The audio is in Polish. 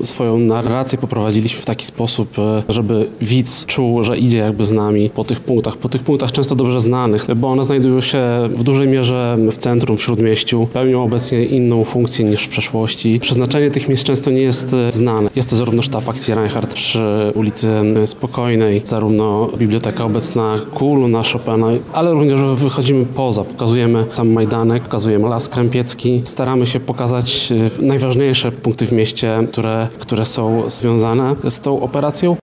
swoją narrację poprowadziliśmy w taki sposób, żeby widz czuł, że idzie jakby z nami po tych punktach często dobrze znanych, bo one znajdują się w dużej mierze w centrum, w Śródmieściu, pełnią obecnie inną funkcję niż w przeszłości. Przeznaczenie tych miejsc często nie jest znane. Jest to zarówno sztab akcji Reinhardt przy ulicy Spokojnej, zarówno biblioteka obecna KUL na Chopina, ale również wychodzimy poza, pokazujemy tam Majdanek, pokazujemy Las Krępiecki. Staramy się pokazać najważniejsze punkty w mieście, które są związane z tą operacją.